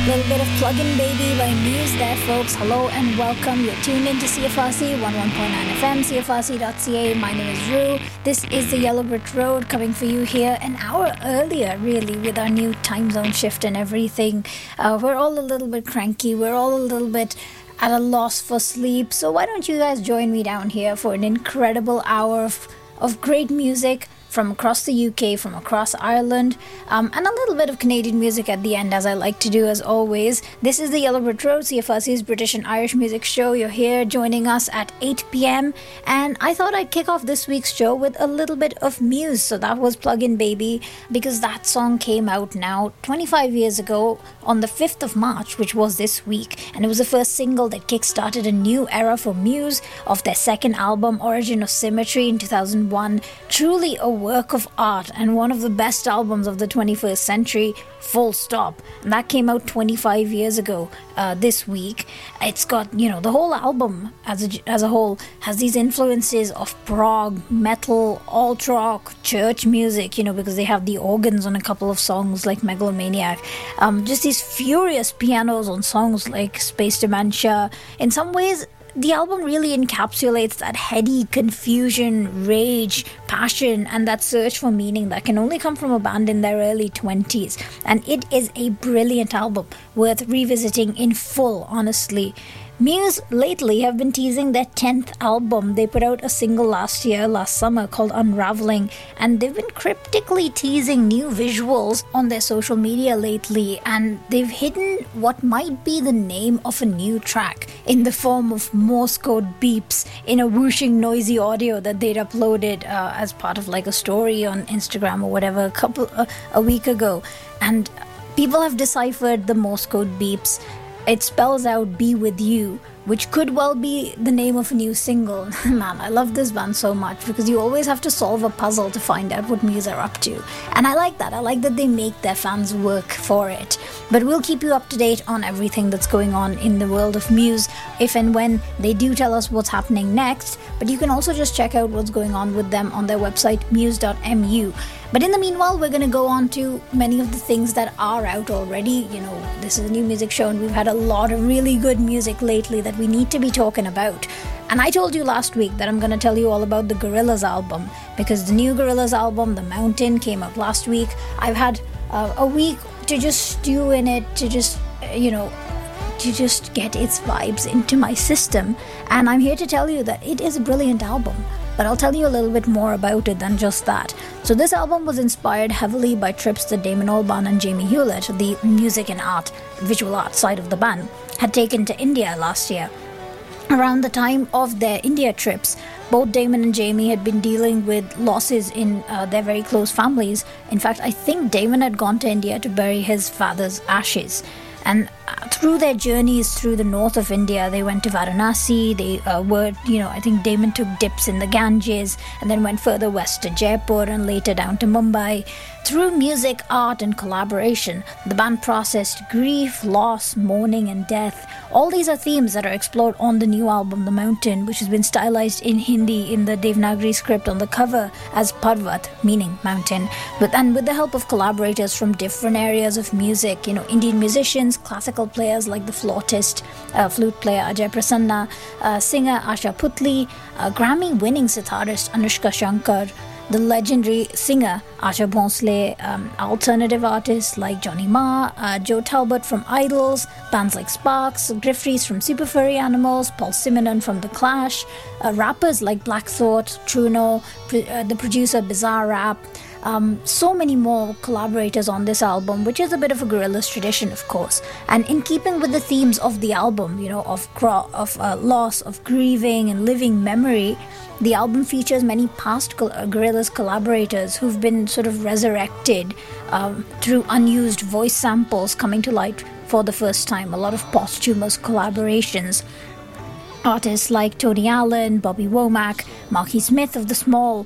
Little bit of Plug-in Baby by Muse there, folks. Hello and welcome. You're tuned into CFRC 11.9 FM, CFRC.ca. My name is Rue. This is the Yellow Brick Road coming for you here an hour earlier, really, with our new time zone shift and everything. We're all a little bit cranky. We're all a little bit at a loss for sleep. So why don't you guys join me down here for an incredible hour of great music from across the UK, from across Ireland, and a little bit of Canadian music at the end, as I like to do as always. This is the Yellow Brick Road, CFRC's British and Irish music show. You're here joining us at 8 p.m. and I thought I'd kick off this week's show with a little bit of Muse. So that was Plug-in Baby, because that song came out now 25 years ago on the 5th of March, which was this week, and it was the first single that kick-started a new era for Muse of their second album, Origin of Symmetry, in 2001. Truly a work of art and one of the best albums of the 21st century, full stop. And that came out 25 years ago this week. It's got, the whole album as a whole has these influences of prog, metal, alt rock, church music, because they have the organs on a couple of songs like Megalomaniac. Just these furious pianos on songs like Space Dementia. In some ways, the album really encapsulates that heady confusion, rage, passion, and that search for meaning that can only come from a band in their early 20s. And it is a brilliant album, worth revisiting in full, honestly. Muse lately have been teasing their 10th album. They put out a single last summer, called Unraveling, and they've been cryptically teasing new visuals on their social media lately, and they've hidden what might be the name of a new track in the form of Morse code beeps in a whooshing noisy audio that they'd uploaded as part of like a story on Instagram or whatever a week ago. And people have deciphered the Morse code beeps. It spells out "Be With You," which could well be the name of a new single. Man, I love this band so much, because you always have to solve a puzzle to find out what Muse are up to. And I like that. I like that they make their fans work for it. But we'll keep you up to date on everything that's going on in the world of Muse, if and when they do tell us what's happening next. But you can also just check out what's going on with them on their website, muse.mu. But in the meanwhile, we're going to go on to many of the things that are out already. This is a new music show, and we've had a lot of really good music lately that we need to be talking about. And I told you last week that I'm going to tell you all about the Gorillaz album, because the new Gorillaz album, The Mountain, came out last week. I've had a week to just stew in it, to just get its vibes into my system. And I'm here to tell you that it is a brilliant album. But I'll tell you a little bit more about it than just that. So this album was inspired heavily by trips that Damon Albarn and Jamie Hewlett, the music and visual art side of the band, had taken to India last year. Around the time of their India trips, both Damon and Jamie had been dealing with losses in their very close families. In fact, I think Damon had gone to India to bury his father's ashes. And through their journeys through the north of India, they went to Varanasi. They I think Damon took dips in the Ganges and then went further west to Jaipur and later down to Mumbai. Through music, art, and collaboration, the band processed grief, loss, mourning, and death. All these are themes that are explored on the new album, The Mountain, which has been stylized in Hindi in the Devanagari script on the cover as Parvat, meaning mountain. With the help of collaborators from different areas of music, Indian musicians, classical players like the flute player Ajay Prasanna, singer Asha Putli, Grammy-winning sitarist Anushka Shankar, the legendary singer Asha Bhonsle, alternative artists like Johnny Marr, Joe Talbot from Idols, bands like Sparks, Griff Rhys from Super Furry Animals, Paul Simonon from The Clash, rappers like Black Thought, Truno, the producer Bizarre Rap. So many more collaborators on this album, which is a bit of a Gorillaz tradition, of course. And in keeping with the themes of the album, of loss, of grieving and living memory, the album features many past Gorillaz collaborators who've been sort of resurrected through unused voice samples coming to light for the first time. A lot of posthumous collaborations. Artists like Tony Allen, Bobby Womack, Marky Smith of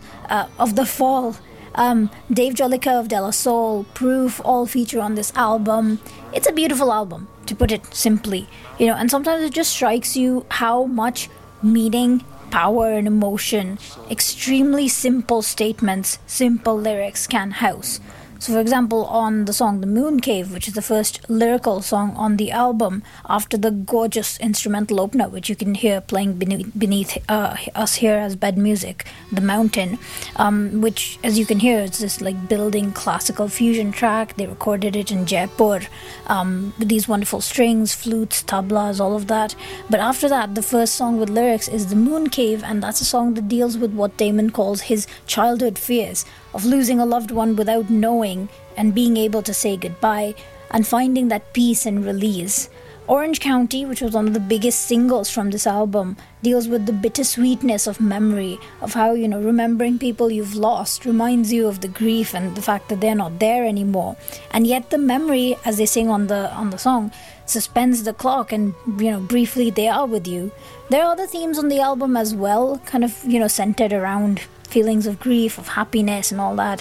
The Fall, Dave Jolicoeur of De La Soul, Proof, all feature on this album. It's a beautiful album, to put it simply. And sometimes it just strikes you how much meaning, power, and emotion extremely simple statements, simple lyrics can house. So, for example, on the song The Moon Cave, which is the first lyrical song on the album, after the gorgeous instrumental opener, which you can hear playing beneath us here as bed music, The Mountain, which, as you can hear, is this like building classical fusion track. They recorded it in Jaipur with these wonderful strings, flutes, tablas, all of that. But after that, the first song with lyrics is The Moon Cave, and that's a song that deals with what Damon calls his childhood fears of losing a loved one without knowing and being able to say goodbye and finding that peace and release. Orange County, which was one of the biggest singles from this album, deals with the bittersweetness of memory, of how, remembering people you've lost reminds you of the grief and the fact that they're not there anymore. And yet the memory, as they sing on the song, suspends the clock and, briefly they are with you. There are other themes on the album as well, kind of, centered around feelings of grief, of happiness and all that.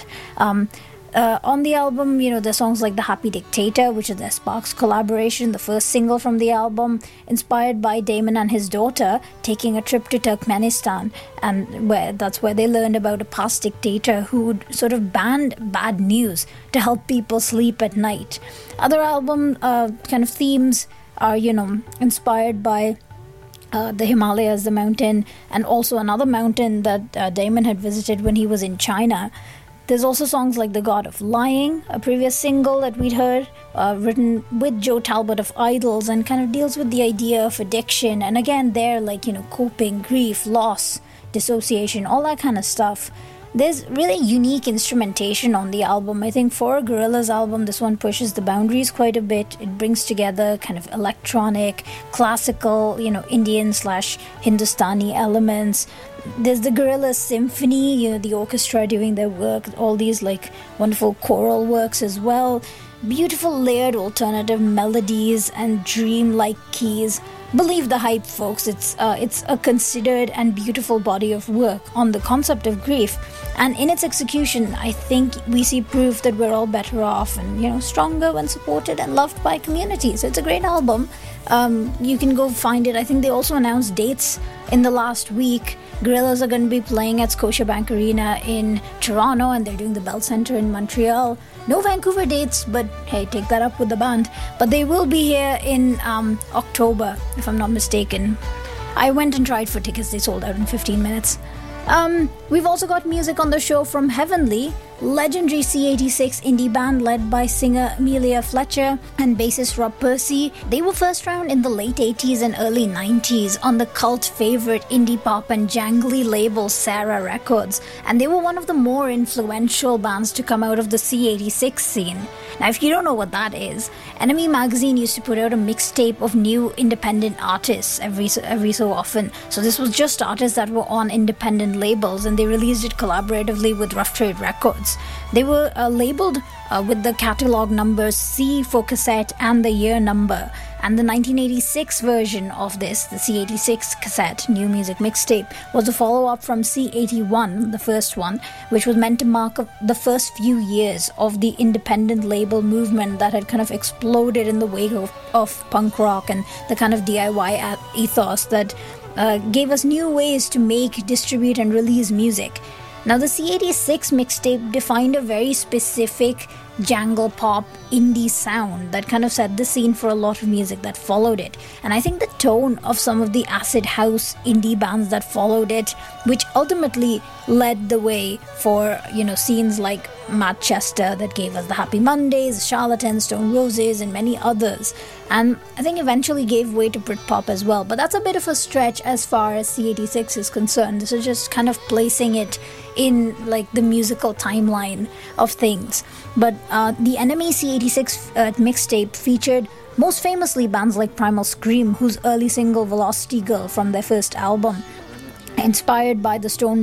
On the album, there's songs like The Happy Dictator, which is their Sparks collaboration, the first single from the album, inspired by Damon and his daughter taking a trip to Turkmenistan, and that's where they learned about a past dictator who would sort of ban bad news to help people sleep at night. Other album kind of themes are, inspired by the Himalayas, the mountain, and also another mountain that Damon had visited when he was in China. There's also songs like The God of Lying, a previous single that we'd heard, written with Joe Talbot of Idols, and kind of deals with the idea of addiction. And again, there, coping, grief, loss, dissociation, all that kind of stuff. There's really unique instrumentation on the album. I think for a Gorillaz album, this one pushes the boundaries quite a bit. It brings together kind of electronic, classical, Indian/Hindustani elements. There's the Gorillaz symphony, the orchestra doing their work, all these wonderful choral works as well. Beautiful layered alternative melodies and dream-like keys. Believe the hype, folks. It's a considered and beautiful body of work on the concept of grief, and in its execution, I think we see proof that we're all better off and stronger when supported and loved by community. So it's a great album. You can go find it. I think they also announced dates in the last week. Gorillaz are going to be playing at Scotiabank Arena in Toronto, and they're doing the Bell Centre in Montreal. No Vancouver dates, but hey, take that up with the band. But they will be here in October, if I'm not mistaken. I went and tried for tickets. They sold out in 15 minutes. We've also got music on the show from Heavenly, legendary C86 indie band led by singer Amelia Fletcher and bassist Rob Percy. They were first round in the late 80s and early 90s on the cult favorite indie pop and jangly label Sarah Records, and they were one of the more influential bands to come out of the C86 scene. Now, if you don't know what that is, Enemy Magazine used to put out a mixtape of new independent artists every so often. So this was just artists that were on independent labels, and they released it collaboratively with Rough Trade Records. They were labeled with the catalog numbers C for cassette and the year number. And the 1986 version of this, the C86 cassette, new music mixtape, was a follow-up from C81, the first one, which was meant to mark the first few years of the independent label movement that had kind of exploded in the wake of punk rock and the kind of DIY ethos that gave us new ways to make, distribute, and release music. Now, the C86 mixtape defined a very specific jangle pop indie sound that kind of set the scene for a lot of music that followed it. And I think the tone of some of the acid house indie bands that followed it, which ultimately led the way for, scenes like Manchester that gave us the Happy Mondays, Charlatans, Stone Roses, and many others. And I think eventually gave way to Britpop as well. But that's a bit of a stretch as far as C86 is concerned. This is just kind of placing it in the musical timeline of things. But the Enemy C86 mixtape featured most famously bands like Primal Scream, whose early single Velocity Girl from their first album, inspired by the Stone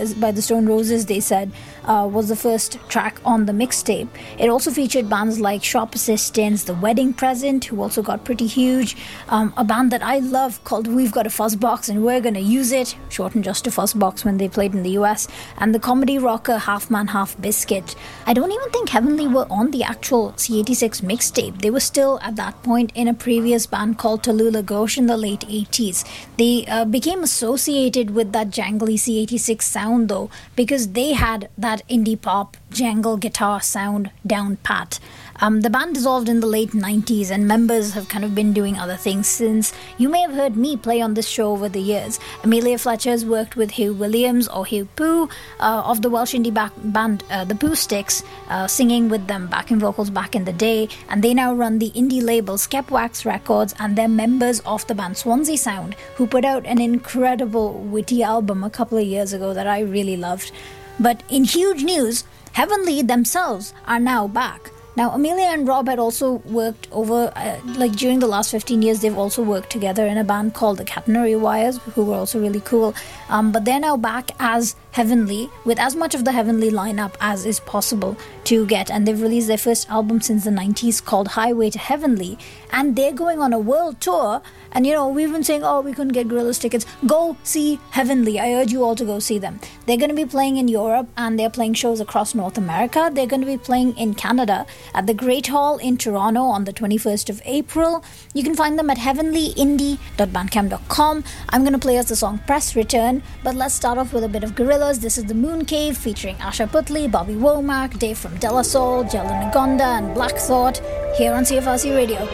Roses, they said, was the first track on the mixtape. It also featured bands like Shop Assistants, The Wedding Present, who also got pretty huge, a band that I love called We've Got a Fuzzbox and We're Gonna Use It, shortened just to Fuzzbox when they played in the US, and the comedy rocker Half Man Half Biscuit. I don't even think Heavenly were on the actual C86 mixtape. They were still at that point in a previous band called Tallulah Ghosh in the late 80s. They became associated with with that jangly C86 sound though, because they had that indie pop jangle guitar sound down pat. The band dissolved in the late 90s and members have kind of been doing other things since. You may have heard me play on this show over the years. Amelia Fletcher has worked with Hugh Williams or Hugh Poo of the Welsh indie band The Pooh Sticks, singing with them backing vocals back in the day, and they now run the indie label Skepwax Records, and they're members of the band Swansea Sound, who put out an incredible witty album a couple of years ago that I really loved. But in huge news, Heavenly themselves are now back. Now, Amelia and Rob had also worked over, during the last 15 years, they've also worked together in a band called the Catenary Wires, who were also really cool. But they're now back as Heavenly, with as much of the Heavenly lineup as is possible to get. And they've released their first album since the 90s called Highway to Heavenly. And they're going on a world tour. And, we've been saying, we couldn't get Gorillaz tickets. Go see Heavenly. I urge you all to go see them. They're going to be playing in Europe, and they're playing shows across North America. They're going to be playing in Canada at the Great Hall in Toronto on the 21st of April. You can find them at heavenlyindie.bandcamp.com. I'm going to play us the song Press Return, but let's start off with a bit of Gorillaz. This is The Moon Cave featuring Asha Putli, Bobby Womack, Dave from De La Soul, Jalen Nagonda, and Black Thought here on CFRC Radio.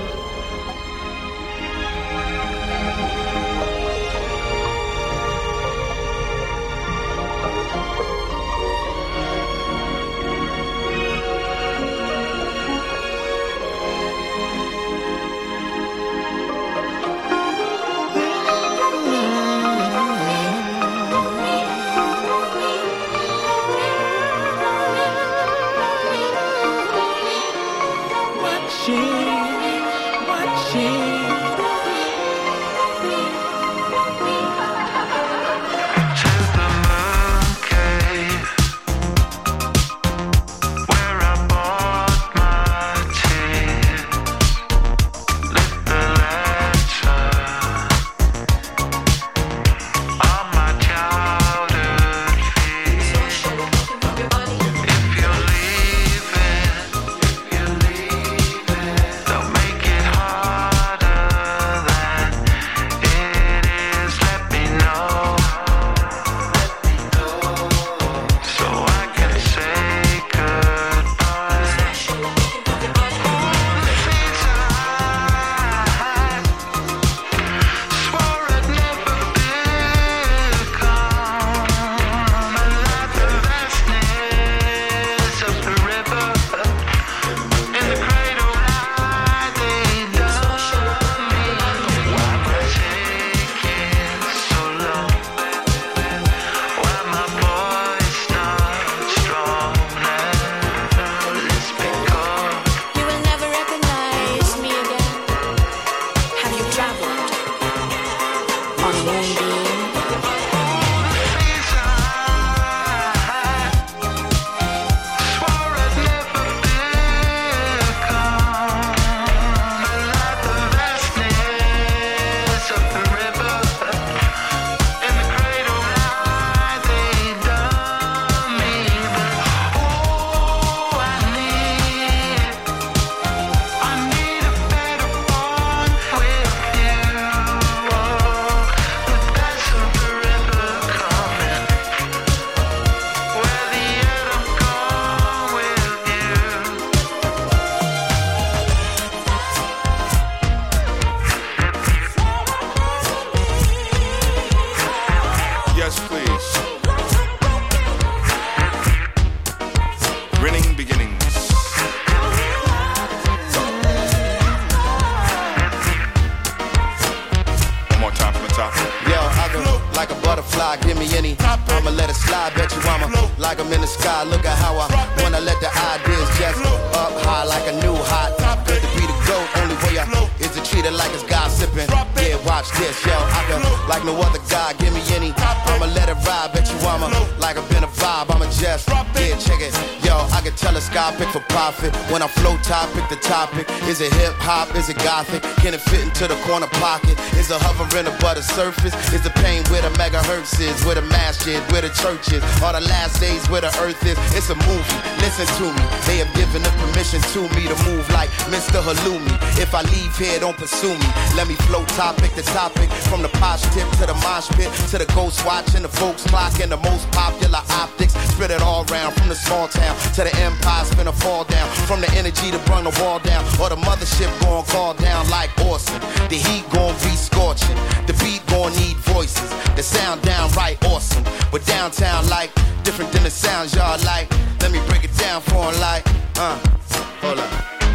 telescopic for profit. When I flow topic, the topic is it hip hop? Is it gothic? Can it fit into the corner pocket? Is it hovering above the surface? Is the pain where the megahertz is? Where the mass is? Where the church is? Are the last days where the earth is? It's a movie. Listen to me. They have given the permission to me to move like Mr. Halloumi. If I leave here, don't pursue me. Let me flow topic to topic. From the posh tip to the mosh pit to the ghost watch and the folks clock and the most popular optics. Spread it all round from the small town to the empire, finna fall down. From the energy to bring the wall down, or the mothership gon' call down like awesome. The heat gon' be scorching, the beat gon' need voices. The sound downright awesome, but downtown like different than the sounds y'all like. Let me break it down for 'em like, hold up.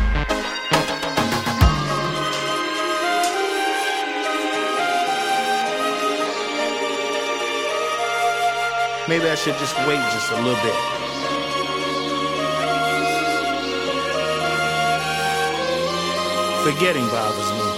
Maybe I should just wait just a little bit. Forgetting bothers me.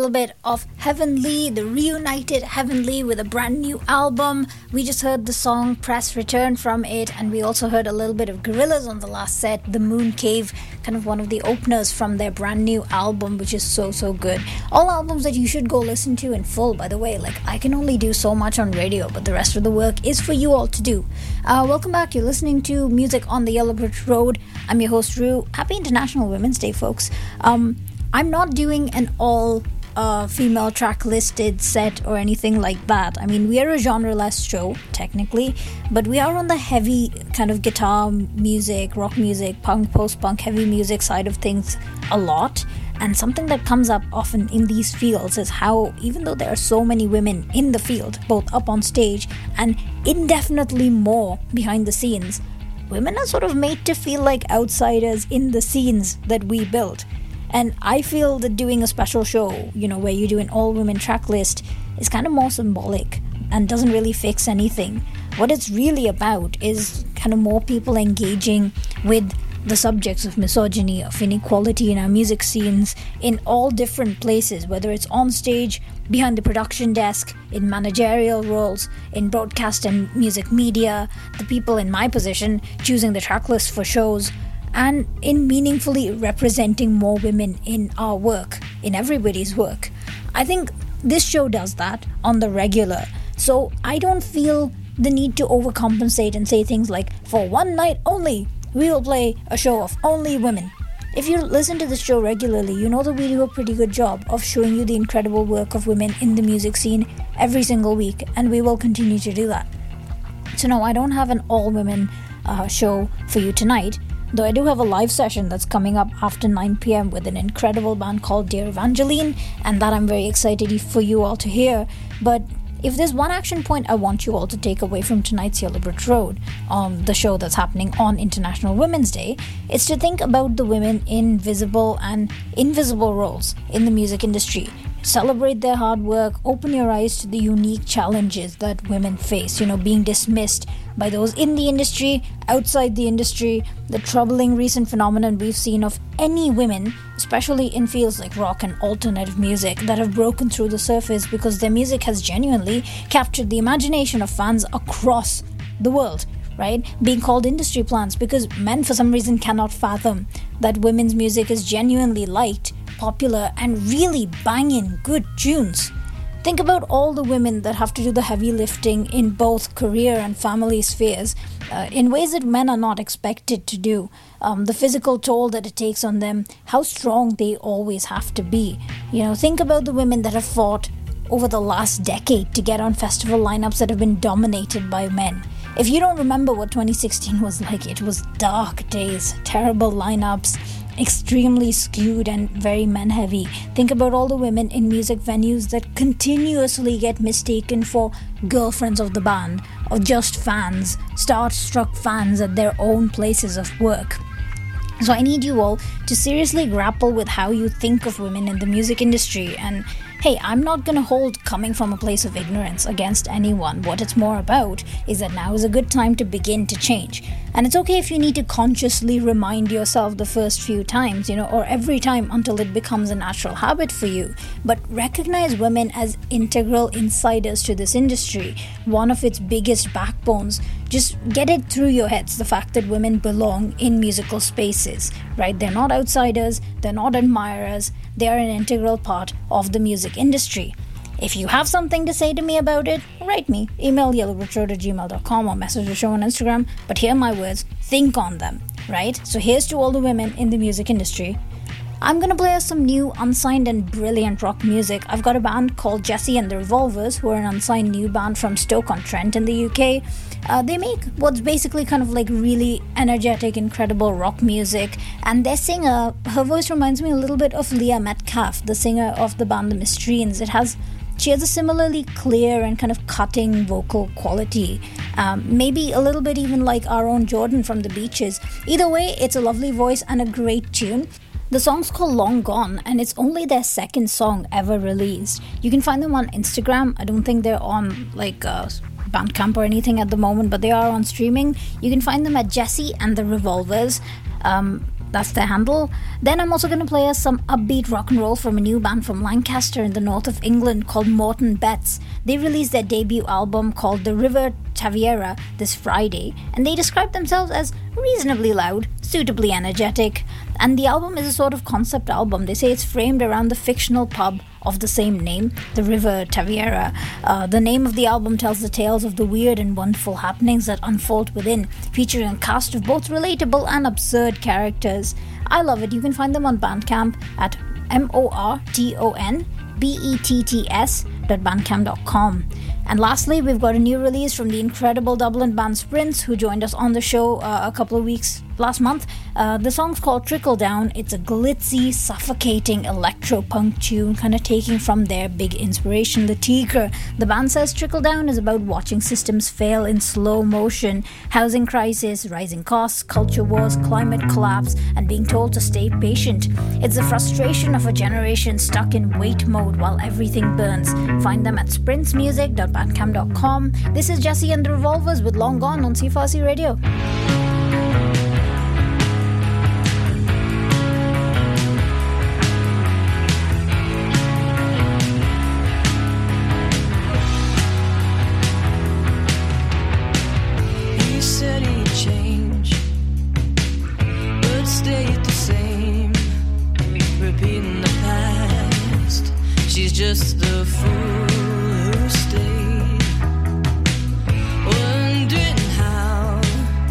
little bit of Heavenly, the reunited Heavenly with a brand new album. We just heard the song Press Return from it, and we also heard a little bit of Gorillaz on the last set, The Moon Cave, kind of one of the openers from their brand new album, which is so good. All albums that you should go listen to in full, by the way. Like, I can only do so much on radio, but the rest of the work is for you all to do. Welcome back. You're listening to Music on the Yellow Brick Road. I'm your host, Rue. Happy International Women's Day, folks. I'm not doing an all female track listed set or anything like that. I mean, we are a genre-less show, technically, but we are on the heavy kind of guitar music, rock music, punk, post-punk, heavy music side of things a lot. And something that comes up often in these fields is how, even though there are so many women in the field, both up on stage and indefinitely more behind the scenes, women are sort of made to feel like outsiders in the scenes that we build. And I feel that doing a special show, where you do an all-women track list is kind of more symbolic and doesn't really fix anything. What it's really about is kind of more people engaging with the subjects of misogyny, of inequality in our music scenes in all different places, whether it's on stage, behind the production desk, in managerial roles, in broadcast and music media, the people in my position choosing the track list for shows, and in meaningfully representing more women in our work, in everybody's work. I think this show does that on the regular, so I don't feel the need to overcompensate and say things like, for one night only, we will play a show of only women. If you listen to this show regularly, you know that we do a pretty good job of showing you the incredible work of women in the music scene every single week, and we will continue to do that. So no, I don't have an all-women show for you tonight, though I do have a live session that's coming up after 9 p.m. with an incredible band called Dear Evangeline, and that I'm very excited for you all to hear. But if there's one action point I want you all to take away from tonight's Yellow Brick Road, the show that's happening on International Women's Day, it's to think about the women in visible and invisible roles in the music industry. Celebrate their hard work, open your eyes to the unique challenges that women face, being dismissed by those in the industry, outside the industry, the troubling recent phenomenon we've seen of any women, especially in fields like rock and alternative music, that have broken through the surface because their music has genuinely captured the imagination of fans across the world, right? Being called industry plants because men for some reason cannot fathom that women's music is genuinely liked, popular, and really banging good tunes. Think about all the women that have to do the heavy lifting in both career and family spheres in ways that men are not expected to do. The physical toll that it takes on them, how strong they always have to be. Think about the women that have fought over the last decade to get on festival lineups that have been dominated by men. If you don't remember what 2016 was like, it was dark days, terrible lineups, extremely skewed and very men-heavy. Think about all the women in music venues that continuously get mistaken for girlfriends of the band, or just fans, starstruck fans at their own places of work. So I need you all to seriously grapple with how you think of women in the music industry. And hey, I'm not going to hold coming from a place of ignorance against anyone. What it's more about is that now is a good time to begin to change. And it's okay if you need to consciously remind yourself the first few times, or every time until it becomes a natural habit for you. But recognize women as integral insiders to this industry, one of its biggest backbones. Just get it through your heads, the fact that women belong in musical spaces, right? They're not outsiders, they're not admirers, they are an integral part of the music industry. If you have something to say to me about it, write me. Email yellowbrickroad@gmail.com or message the show on Instagram. But hear my words, think on them, right? So here's to all the women in the music industry. I'm going to play us some new, unsigned and brilliant rock music. I've got a band called Jessie and the Revolvers, who are an unsigned new band from Stoke-on-Trent in the UK. They make what's basically kind of like really energetic, incredible rock music. And their singer, her voice reminds me a little bit of Leah Metcalf, the singer of the band The Mysteries. She has a similarly clear and kind of cutting vocal quality. Maybe a little bit even like our own Jordan from The Beaches. Either way, it's a lovely voice and a great tune. The song's called Long Gone, and it's only their second song ever released. You can find them on Instagram. I don't think they're on Bandcamp or anything at the moment, but they are on streaming. You can find them at Jessie and the Revolvers. That's their handle. Then I'm also going to play us some upbeat rock and roll from a new band from Lancaster in the north of England called Morton Betts. They released their debut album called The River Taviera this Friday, and they describe themselves as reasonably loud, suitably energetic, and the album is a sort of concept album. They say it's framed around the fictional pub of the same name, the River Taviera. The name of the album tells the tales of the weird and wonderful happenings that unfold within, featuring a cast of both relatable and absurd characters. I love it. You can find them on Bandcamp at mortonbetts.bandcamp.com. And lastly, we've got a new release from the incredible Dublin band Sprints, who joined us on the show a couple of weeks last month. The song's called Trickle Down. It's a glitzy, suffocating electro-punk tune, kind of taking from their big inspiration, Le Tigre. The band says Trickle Down is about watching systems fail in slow motion, housing crisis, rising costs, culture wars, climate collapse, and being told to stay patient. It's the frustration of a generation stuck in wait mode while everything burns. Find them at sprintsmusic.bandcamp.com. This is Jessie and the Revolvers with Long Gone on CFRC Radio. Just the fool who stayed, wondering how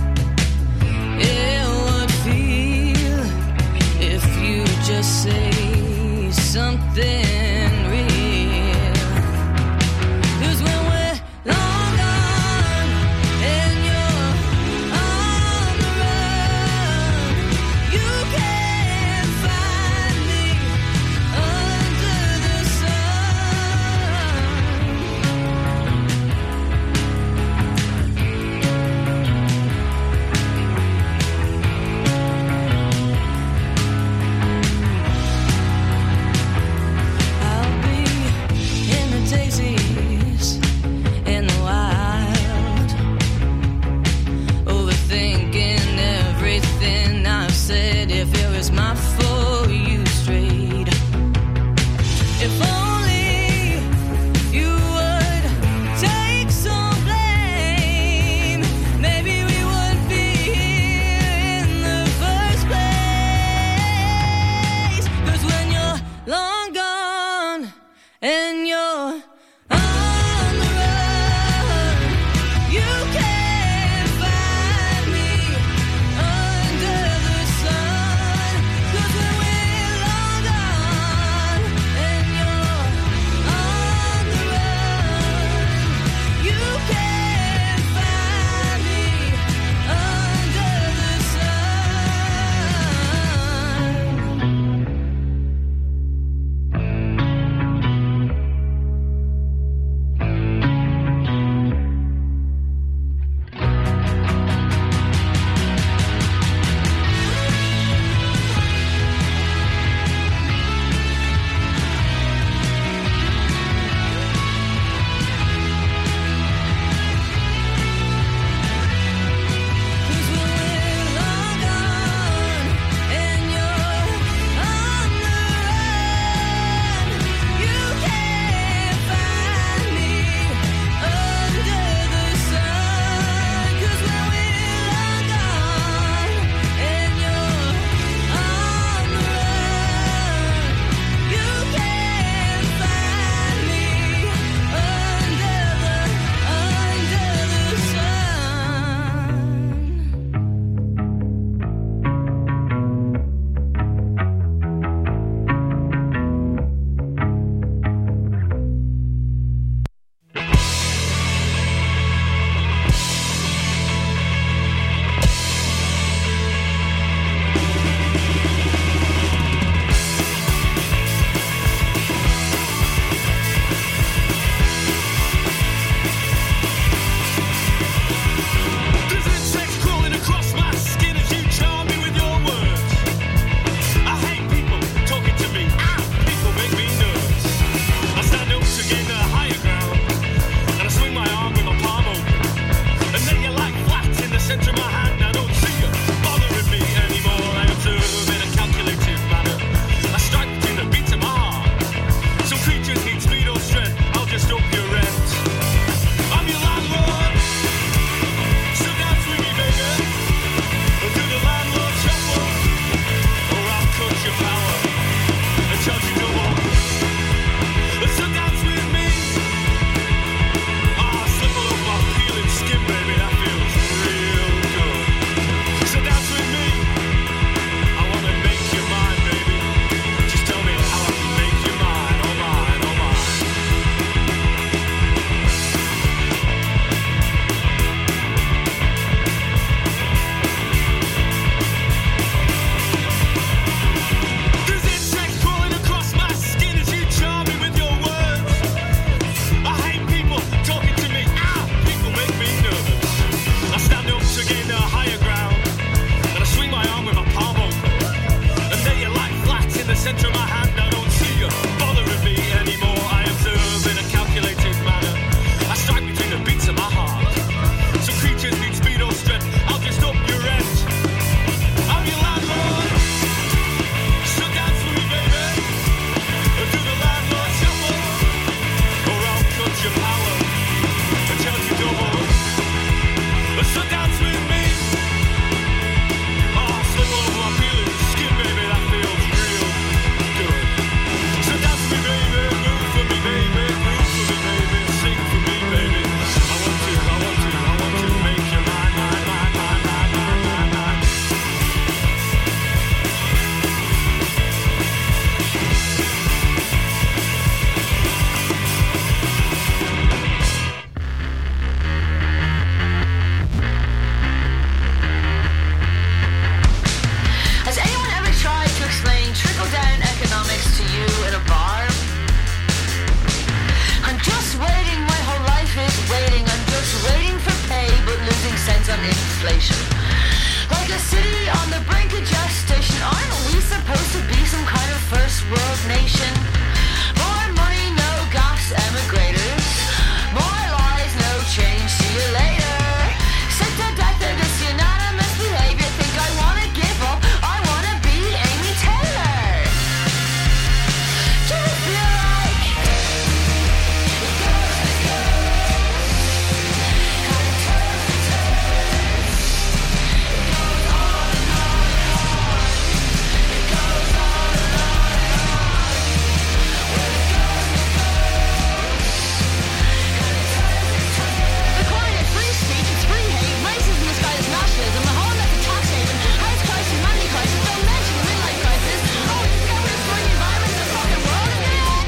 it would feel if you just say something real. 'Cause when we're long gone and you're on the run, you can't find me under the center of my hand, I don't see you bothering me anymore. I am too inflation. Like a city on the brink of gestation, aren't we supposed to be some kind of first world nation? More money, no gas, emigrators. More lies, no change, see you later. Sick to death of this unanimous behavior. Think I wanna give up, I wanna be Amy Taylor. Do you feel like it goes, it goes? How it turns, it turns. It goes on and on and on. It goes on and on and on. Well, it goes, it goes. And it turns, it turns. The coin is free speech, it's free hate. Racism disguised as nationalism. The whole left a tax haven. Highest crisis, humanity crisis. Don't mention the midlife crisis. Oh, you think we're destroying the environment and the fucking world again?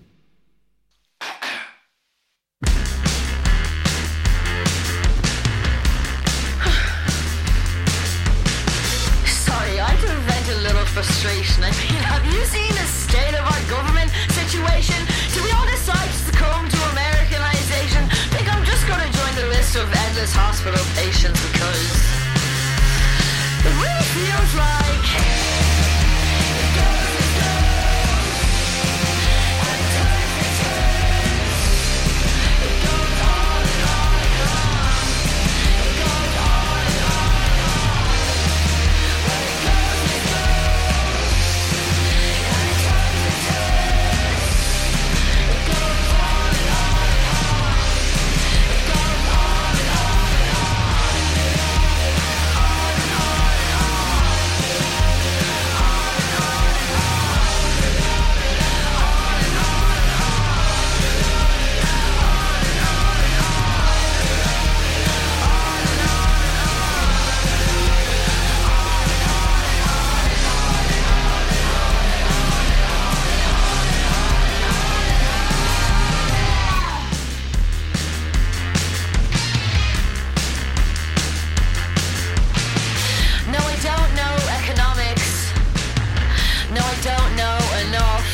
Sorry, I have to vent a little frustration. I mean, have you seen the state of our government situation? Do we all decide to succumb to Americanization? Think I'm just gonna join the list of endless hospital patients because it really feels like it goes, it goes. And it turns, it turns. It goes on and on and on. It goes on and on and on. Well, it goes, it goes. And it turns, it turns. It goes on and on and on. It goes on and on and on. On and on and No, I don't know economics. No, I don't know enough.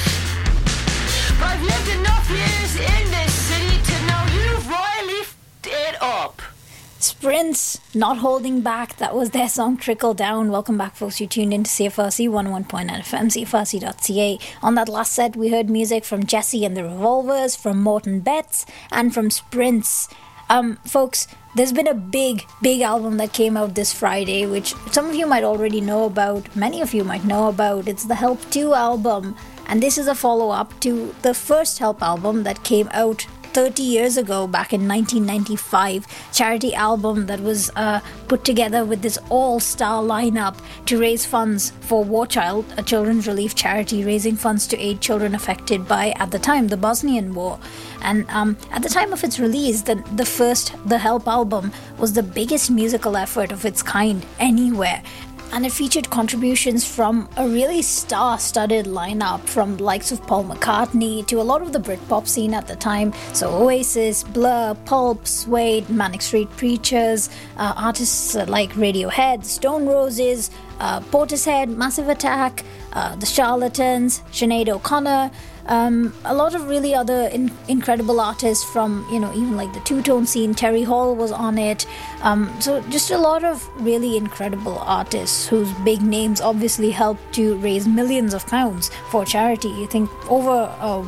But I've lived enough years in this city to know you've royally f***ed it up. Sprints, Not Holding Back. That was their song Trickle Down. Welcome back, folks. You tuned into CFRC 101.9 FM, CFRC.ca. On that last set, we heard music from Jesse and the Revolvers, from Morton Betts, and from Sprints. Folks, there's been a big album that came out this Friday, which some of you might already know about, many of you might know about. It's the Help 2 album, and this is a follow-up to the first Help album that came out 30 years ago, back in 1995, charity album that was put together with this all-star lineup to raise funds for War Child, a children's relief charity raising funds to aid children affected by, at the time, the Bosnian War. And at the time of its release, the Help album was the biggest musical effort of its kind anywhere. And it featured contributions from a really star-studded lineup, from the likes of Paul McCartney to a lot of the Britpop scene at the time. So Oasis, Blur, Pulp, Suede, Manic Street Preachers, artists like Radiohead, Stone Roses, Portishead, Massive Attack, The Charlatans, Sinead O'Connor, a lot of really other incredible artists from, even like the two-tone scene. Terry Hall was on it. So just a lot of really incredible artists whose big names obviously helped to raise millions of pounds for charity. I think over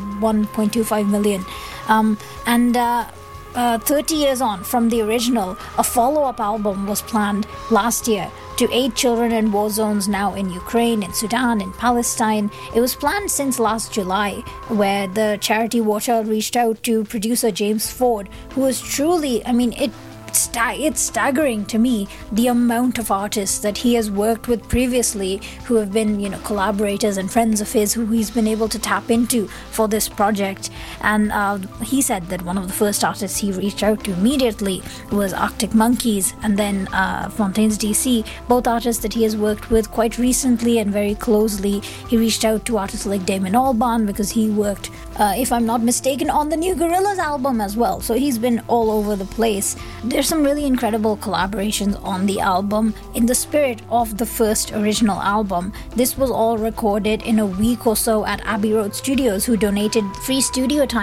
1.25 million. 30 years on from the original, a follow-up album was planned last year to aid children in war zones now in Ukraine, in Sudan, in Palestine. It was planned since last July, where the charity War Child reached out to producer James Ford, who was truly, it's staggering to me the amount of artists that he has worked with previously who have been, collaborators and friends of his who he's been able to tap into for this project. And he said that one of the first artists he reached out to immediately was Arctic Monkeys, and then Fontaines DC, both artists that he has worked with quite recently and very closely. He reached out to artists like Damon Albarn because he worked, if I'm not mistaken, on the new Gorillaz album as well. So he's been all over the place. There's some really incredible collaborations on the album in the spirit of the first original album. This was all recorded in a week or so at Abbey Road Studios, who donated free studio time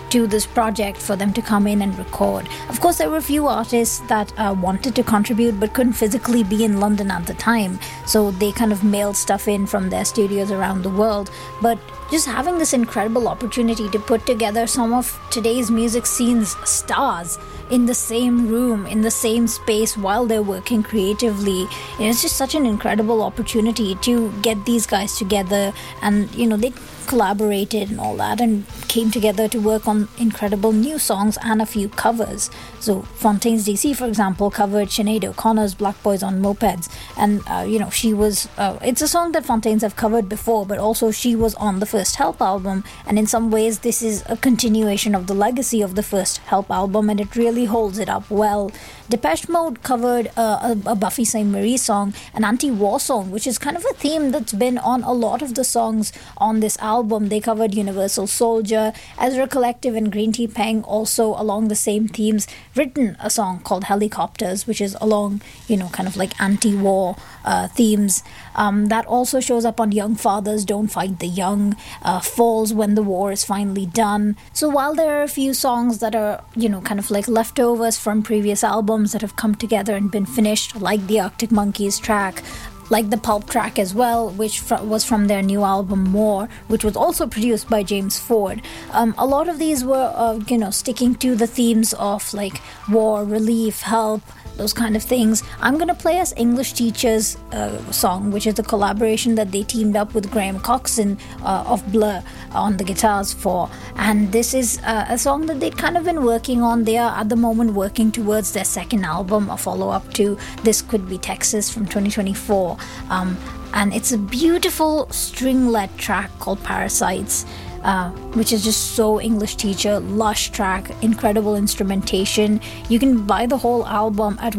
to this project for them to come in and record. Of course, there were a few artists that wanted to contribute but couldn't physically be in London at the time, so they kind of mailed stuff in from their studios around the world. But just having this incredible opportunity to put together some of today's music scene's stars in the same room, in the same space while they're working creatively, it's just such an incredible opportunity to get these guys together. And they collaborated and all that and came together to work on incredible new songs and a few covers. So Fontaines DC, for example, covered Sinead O'Connor's Black Boys on Mopeds, and she was it's a song that Fontaines have covered before, but also she was on the First Help album, and in some ways this is a continuation of the legacy of the First Help album, and it really holds it up well. Depeche Mode covered a Buffy Sainte-Marie song, an anti-war song, which is kind of a theme that's been on a lot of the songs on this album. They covered Universal Soldier. Ezra Collective and Green Tea Peng also, along the same themes, written a song called Helicopters, which is along, kind of like anti-war themes. That also shows up on Young Fathers, Don't Fight the Young, Falls When the War is Finally Done. So while there are a few songs that are, kind of like leftovers from previous albums that have come together and been finished, like the Arctic Monkeys track, like the Pulp track as well, which was from their new album More, which was also produced by James Ford. A lot of these were, sticking to the themes of like war, relief, help, those kind of things. I'm going to play us English Teacher's song, which is a collaboration that they teamed up with Graham Coxon of Blur on the guitars for. And this is a song that they'd kind of been working on. They are at the moment working towards their second album, a follow-up to This Could Be Texas from 2024. And it's a beautiful string-led track called Parasites, which is just so English Teacher, lush track, incredible instrumentation. You can buy the whole album at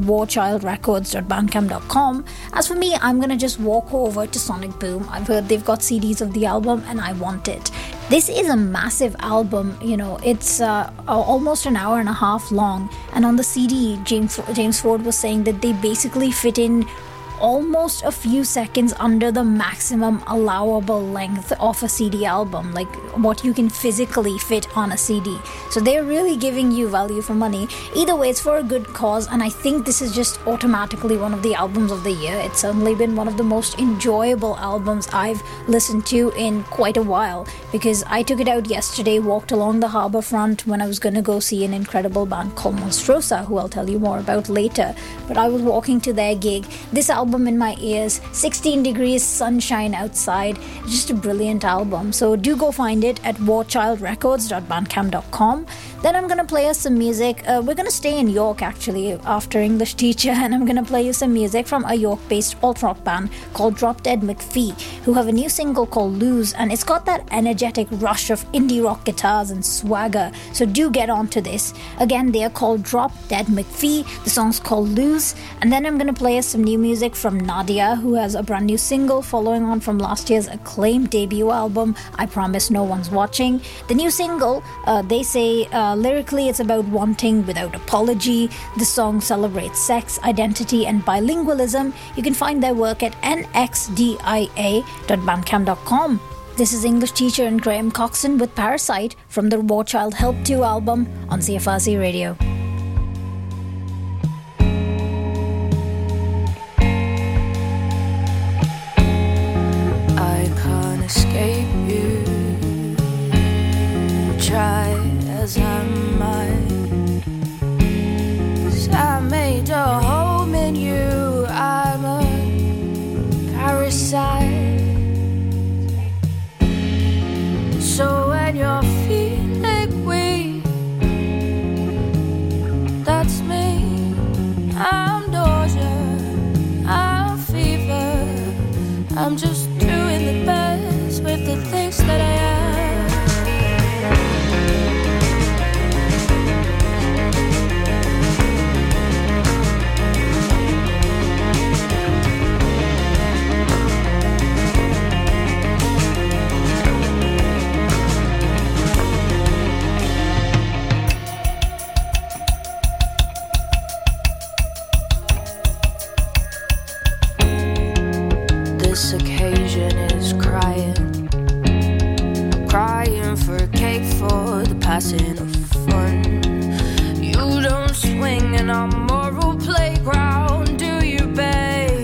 warchildrecords.bandcamp.com. As for me, I'm gonna just walk over to Sonic Boom. I've heard they've got CDs of the album and I want it. This is a massive album, it's almost an hour and a half long, and on the CD, James Ford was saying that they basically fit in almost a few seconds under the maximum allowable length of a CD album, like what you can physically fit on a CD. So they're really giving you value for money. Either way, it's for a good cause, and I think this is just automatically one of the albums of the year. It's certainly been one of the most enjoyable albums I've listened to in quite a while, because I took it out yesterday, walked along the harbour front when I was going to go see an incredible band called Monstrosa, who I'll tell you more about later. But I was walking to their gig. This album in my ears, 16 degrees, sunshine outside, just a brilliant album. So do go find it at warchildrecords.bandcamp.com. Then I'm going to play us some music. We're going to stay in York actually after English Teacher, and I'm going to play you some music from a York-based alt-rock band called Drop Dead McPhee, who have a new single called Lose, and it's got that energetic rush of indie rock guitars and swagger. So do get on to this. Again, they are called Drop Dead McPhee. The song's called Lose. And then I'm going to play us some new music from Nadia, who has a brand new single following on from last year's acclaimed debut album, I Promise No One's Watching. The new single, they say lyrically it's about wanting without apology. The song celebrates sex, identity, and bilingualism. You can find their work at nxdia.bandcamp.com. This is English Teacher and Graham Coxon with Parasite from the War Child Help 2 album on CFRC Radio. Escape you, try as I might, 'cause I made a home in you. I'm a parasite. So when you're feeling weak, that's me. I'm nausea, I'm fever, I'm just doing the best with the things that I am. This occasion passing of fun. You don't swing in our moral playground, do you, babe?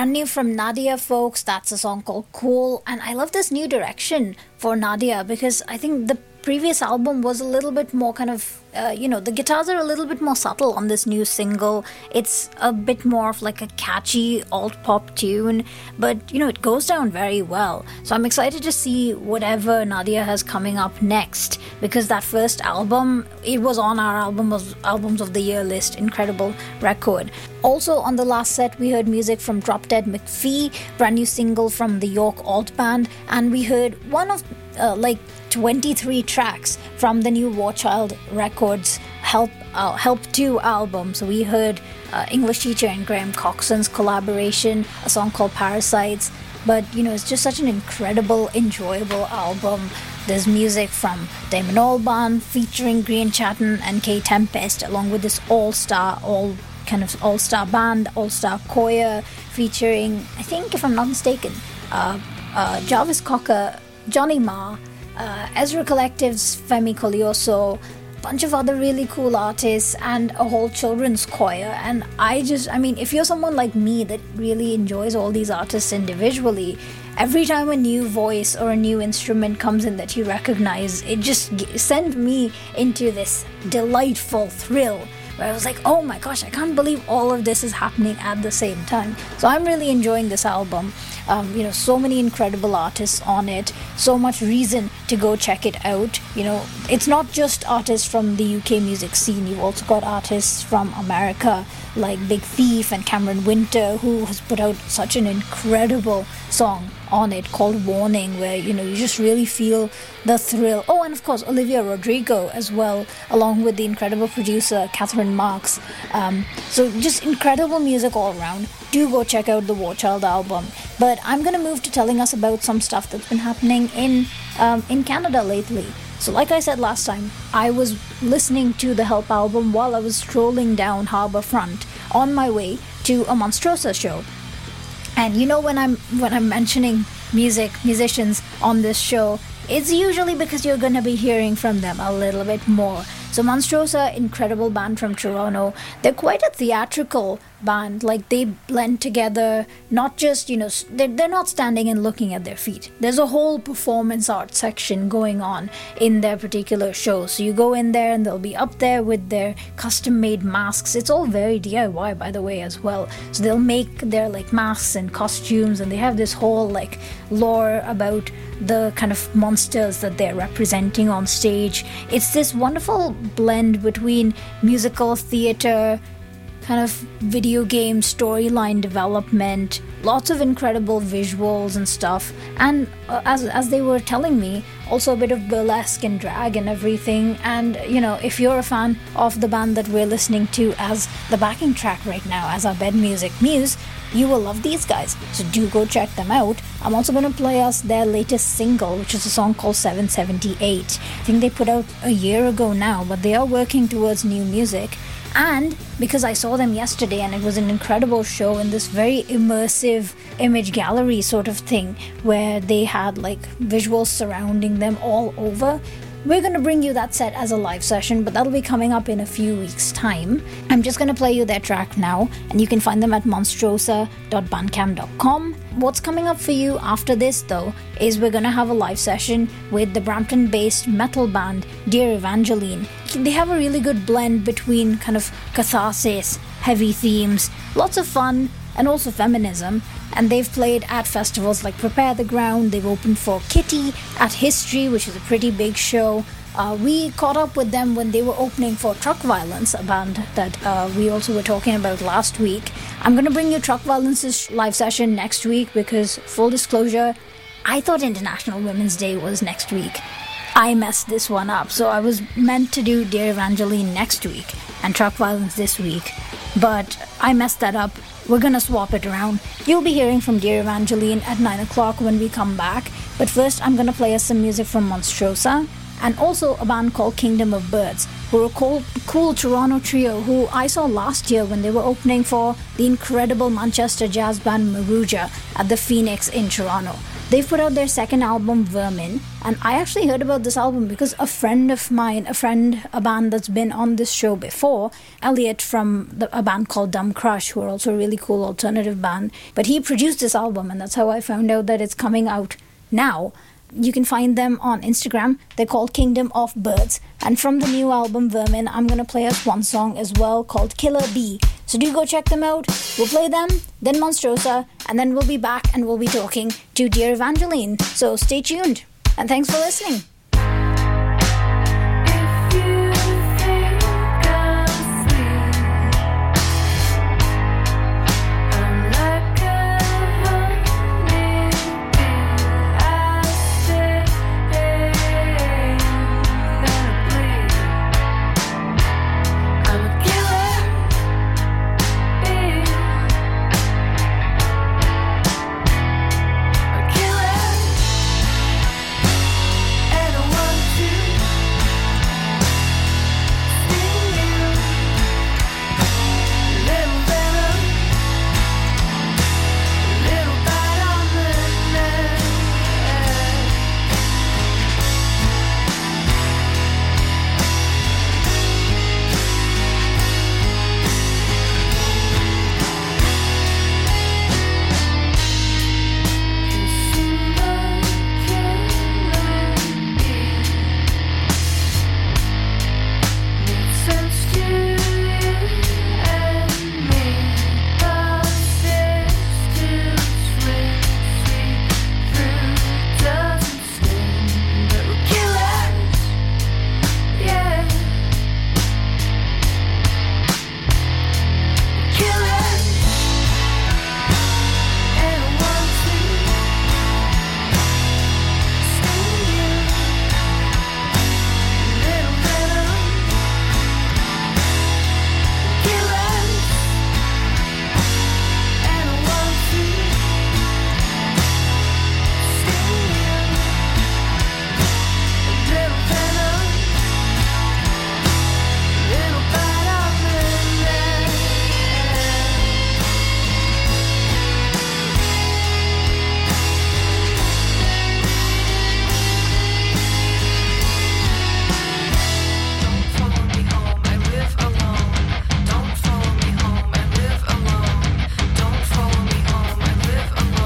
Brand new from Nadia, folks. That's a song called Cool. And I love this new direction for Nadia because I think the previous album was a little bit more kind of, the guitars are a little bit more subtle on this new single. It's a bit more of like a catchy alt-pop tune, but, it goes down very well. So I'm excited to see whatever Nadia has coming up next, because that first album, it was on our Albums of the Year list. Incredible record. Also on the last set, we heard music from Drop Dead McPhee, brand new single from the York Alt Band, and we heard one of 23 tracks from the new Warchild Records Help 2 album. So we heard English teacher and Graham Coxon's collaboration, a song called Parasites. But, it's just such an incredible, enjoyable album. There's music from Damon Albarn featuring Green Chatton and Kay Tempest, along with this all-star band, all-star choir featuring, I think, if I'm not mistaken, Jarvis Cocker, Johnny Marr, Ezra Collective's Femi Colioso, a bunch of other really cool artists, and a whole children's choir. And if you're someone like me that really enjoys all these artists individually, every time a new voice or a new instrument comes in that you recognize, it just sends me into this delightful thrill where I was like, oh my gosh, I can't believe all of this is happening at the same time. So I'm really enjoying this album. So many incredible artists on it, so much reason to go check it out. It's not just artists from the UK music scene, you've also got artists from America like Big Thief and Cameron Winter, who has put out such an incredible song on it called Warning, where you just really feel the thrill. Oh, and of course Olivia Rodrigo as well, along with the incredible producer Catherine Marks. So just incredible music all around. Do go check out the Warchild album. But I'm going to move to telling us about some stuff that's been happening in Canada lately. So like I said last time, I was listening to the Help album while I was strolling down Harbour Front on my way to a Monstrosa show. And when I'm mentioning musicians on this show, it's usually because you're going to be hearing from them a little bit more. So Monstrosa, incredible band from Toronto. They're quite a theatrical band. Like, they blend together, not just, they're not standing and looking at their feet. There's a whole performance art section going on in their particular show. So you go in there and they'll be up there with their custom-made masks. It's all very DIY, by the way, as well. So they'll make their, masks and costumes, and they have this whole, lore about the kind of monsters that they're representing on stage. It's this wonderful blend between musical theater, kind of video game storyline development, lots of incredible visuals and stuff, and as they were telling me, also a bit of burlesque and drag and everything. And if you're a fan of the band that we're listening to as the backing track right now, as our bed music Muse, you will love these guys, so do go check them out. I'm also going to play us their latest single, which is a song called 778. I think they put out a year ago now, but they are working towards new music. And because I saw them yesterday and it was an incredible show in this very immersive image gallery sort of thing, where they had visuals surrounding them all over, we're going to bring you that set as a live session, but that'll be coming up in a few weeks' time. I'm just going to play you their track now, and you can find them at monstrosa.bandcamp.com. What's coming up for you after this, though, is we're going to have a live session with the Brampton-based metal band Dear Evangeline. They have a really good blend between kind of catharsis, heavy themes, lots of fun, and also feminism. And they've played at festivals like Prepare the Ground. They've opened for Kitty at History, which is a pretty big show. We caught up with them when they were opening for Truck Violence, a band that we also were talking about last week. I'm going to bring you Truck Violence's live session next week because, full disclosure, I thought International Women's Day was next week. I messed this one up, so I was meant to do Dear Evangeline next week and Truck Violence this week, but I messed that up. We're gonna swap it around. You'll be hearing from Dear Evangeline at 9 o'clock when we come back, but first I'm gonna play us some music from Monstrosa, and also a band called Kingdom of Birds, who are a cool Toronto trio who I saw last year when they were opening for the incredible Manchester jazz band Maruja at the Phoenix in Toronto. They've put out their second album, Vermin, and I actually heard about this album because a friend of mine, a band that's been on this show before, Elliot from a band called Dumb Crush, who are also a really cool alternative band, but he produced this album, and that's how I found out that it's coming out now. You can find them on Instagram. They're called Kingdom of Birds. And from the new album, Vermin, I'm going to play us one song as well called Killer Bee. So do go check them out. We'll play them, then Monstrosa, and then we'll be back and we'll be talking to Dear Evangeline. So stay tuned. And thanks for listening.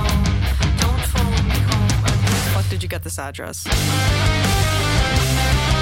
Address.